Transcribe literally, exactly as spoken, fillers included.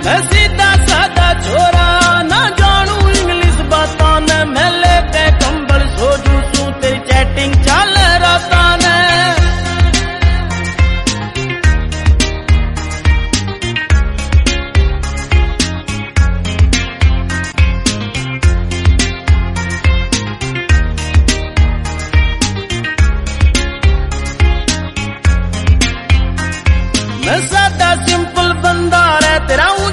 मैं सीधा साधा छोरा ना जानू इंग्लिश बातों ने, मैं लेके कंबल सो जू सू तेरी चैटिंग चल राता ने। मैं सादा सिंपल बंदा रे तेरा